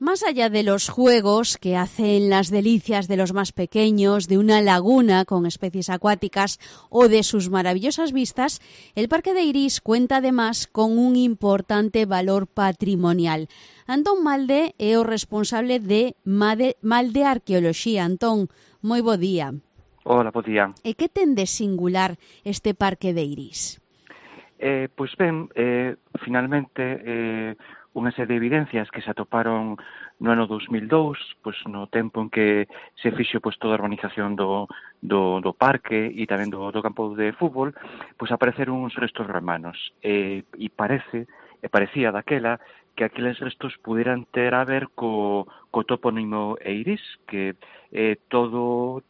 Más allá de los juegos que hacen las delicias de los más pequeños, de una laguna con especies acuáticas o de sus maravillosas vistas, el Parque de Eirís cuenta además con un importante valor patrimonial. Antón Malde é o responsable de Malde Arqueoloxía. Antón, moi bo día. Hola, bo día. E que ten de singular este Parque de Eirís? Pois ben, finalmente unha serie de evidencias que se atoparon no ano 2002, pois no tempo en que se fixo pois toda a urbanización do parque e tamén do campo de fútbol, pois apareceron uns restos romanos e parecía daquela que aqueles restos puderan ter a ver co topónimo Eirís, que todo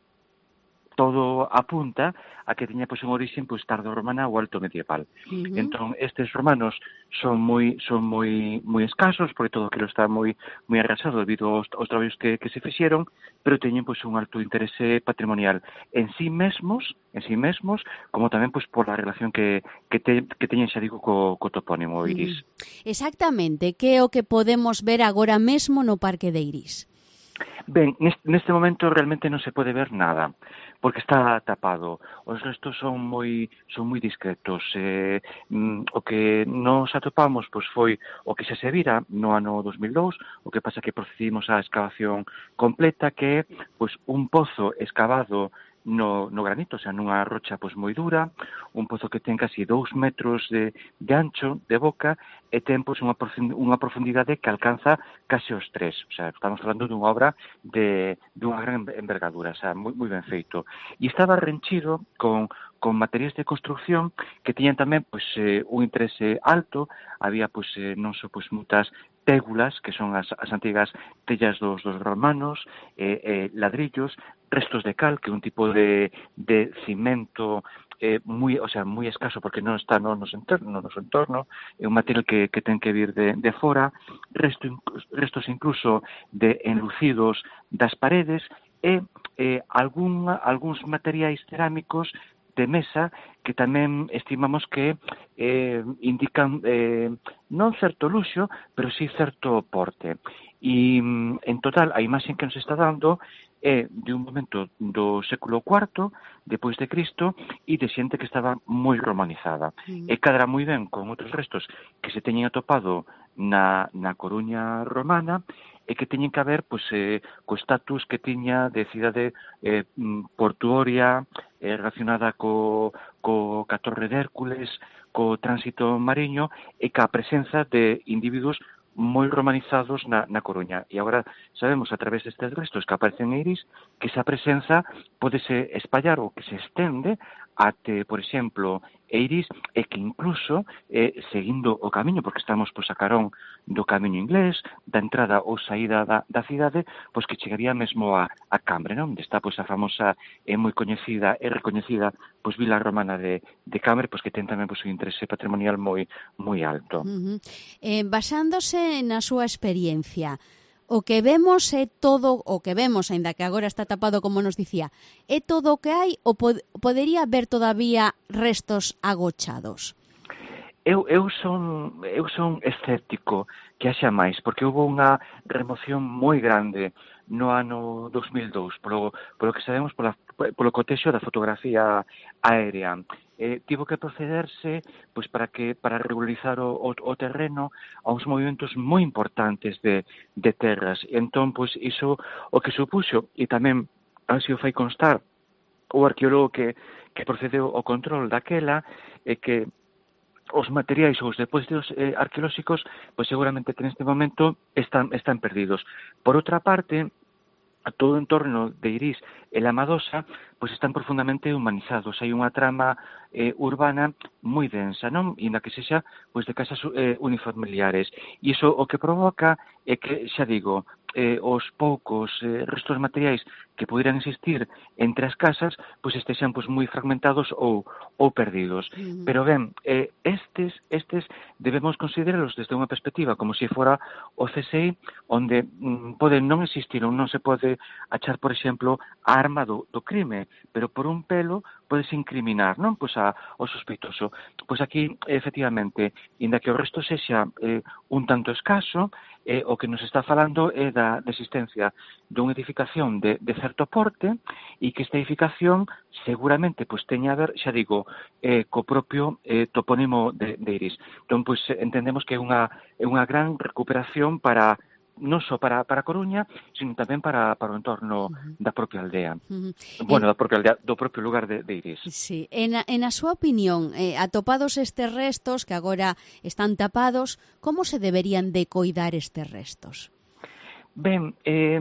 apunta a que tiña pois unha orixe pois tardo-romana ou alto medieval. Entón, estes romanos son moi escasos, porque todo aquilo está moi arrasado debido aos traballos que se fixeron, pero teñen pois un alto interese patrimonial en sí mesmos, como tamén pois por a relación que teñen, xa digo, co topónimo Eirís. Exactamente, que é o que podemos ver agora mesmo no Parque de Eirís? Ben, neste momento realmente non se pode ver nada, porque está tapado. Os restos son moi discretos. O que nos atopamos pois foi o que xa se vira no ano 2002, o que pasa que procedimos á excavación completa, que é pois un pozo excavado no granito, o sea, nunha rocha pois moi dura, un pozo que ten casi 2 metros de ancho, de boca, e ten pois unha profundidade que alcanza case os 3. O sea, estamos falando dunha obra dunha gran envergadura, o sea, moi ben feito. E estaba renchido con materiais de construcción que tiñan tamén pois un interese alto. Había pois non só pois moitas tégulas, que son as antigas tellas dos romanos, ladrillos, restos de cal, que é un tipo de cimento moi escaso porque non está no noso entorno, é un material que ten que vir de fora, restos incluso de enlucidos das paredes e algúns materiais cerámicos de mesa que tamén estimamos que indican non certo luxo, pero sí certo porte. E en total a imaxe que nos está dando é de un momento do século IV depois de Cristo e de xente que estaba moi romanizada. E cadra moi ben con outros restos que se teñen atopado na Coruña romana e que teñen que ver pois co estatus que tiña de cidade portuoria, relacionada co Torre de Hércules, co tránsito mariño e ca presenza de individuos moi romanizados na Coruña. E agora sabemos a través destes restos que aparecen en Eirís que esa presenza podese espallar ou que se estende até, por exemplo, Eirís, e que incluso seguindo o camiño, porque estamos pois a carón do camiño inglés, da entrada ou saída da cidade, pois que chegaría mesmo a Cambre, non? Onde está pois a famosa e moi coñecida e recoñecida pois vila romana de Cambre, pois que ten tamén pois un interese patrimonial moi alto. Basándose na súa experiencia, o que vemos é todo o que vemos, aínda que agora está tapado, como nos dicía, é todo o que hai ou podería haber todavía restos agochados? Eu son escéptico que haxa máis, porque houve unha remoción moi grande no ano 2002, polo que sabemos polo cotexo da fotografía aérea. Tivo que procederse pois para regularizar o terreno a uns movimentos moi importantes de terras. Entón, pois, iso o que supuxo, e tamén así o fai constar o arqueólogo que procedeu ao control daquela, é que os materiais ou os depósitos arqueolóxicos pois seguramente que neste momento están perdidos. Por outra parte, todo o entorno de Eirís e La Madosa pois están profundamente humanizados. Hai unha trama urbana moi densa, non? E na que sexa pois de casas unifamiliares. E iso o que provoca é que, xa digo, os poucos restos materiais que pudieran existir entre as casas, pois estexan pois moi fragmentados ou perdidos. Pero ben, estes debemos considerarlos desde unha perspectiva como se fora o CSI, onde pode non existir ou non se pode achar, por exemplo, a arma do crime, pero por un pelo podes incriminar, non? Pois ao sospeitoso. Pois aquí, efectivamente, inda que o resto sexa un tanto escaso, o que nos está falando é da existencia dunha edificación de certo porte e que esta edificación seguramente pois teña a ver, xa digo, co propio topónimo de Iris. Entón, pois entendemos que é unha gran recuperación para non só para a Coruña, sino tamén para o entorno da propia aldea. Bueno, da propia aldea, do propio lugar de Iris. Sí. En a súa opinión, atopados estes restos que agora están tapados, como se deberían de coidar estes restos? Ben,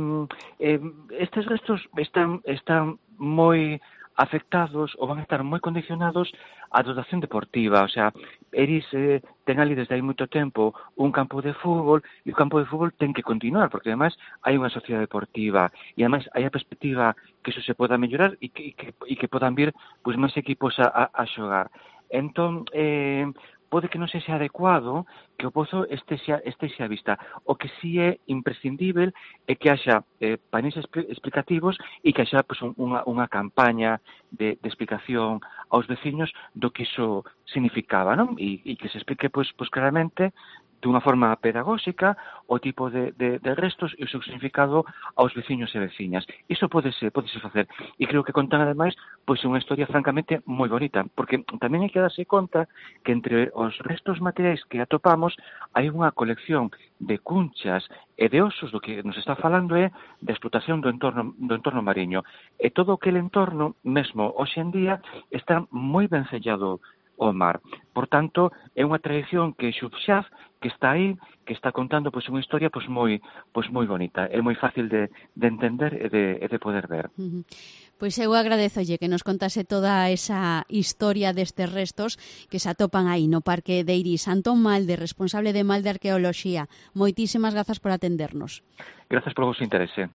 estes restos están moi afectados ou van a estar moi condicionados á dotación deportiva. O sea, Iris ten ali desde hai moito tempo un campo de fútbol e o campo de fútbol ten que continuar, porque ademais hai unha sociedade deportiva e ademais hai a perspectiva que iso se poda mellorar e que podan vir pois máis equipos a xogar. Entón, pode que non sexa adecuado que o pozo estexa a vista. O que sí é imprescindível é que haxa paneis explicativos e que haxa pues, unha campaña de explicación aos veciños do que iso significaba, non? E que se explique pues claramente dunha forma pedagóxica o tipo de restos e o seu significado aos veciños e veciñas. Iso podese facer. E creo que contan, ademais, pois unha historia francamente moi bonita, porque tamén hai que darse conta que entre os restos materiais que atopamos hai unha colección de cunchas e de osos. Do que nos está falando é da explotación do entorno mariño. E todo aquele entorno, mesmo hoxe en día, está moi ben sellado ao mar. Por tanto, é unha tradición que subxaz, que está aí, que está contando pois unha historia pois moi bonita, é moi fácil de entender e de poder ver. Pois eu agradezolle que nos contase toda esa historia destes restos que se atopan aí no Parque de Iris. Antón Malde, responsable de Malde Arqueoloxía. Moitísimas grazas por atendernos. Grazas por vos interese.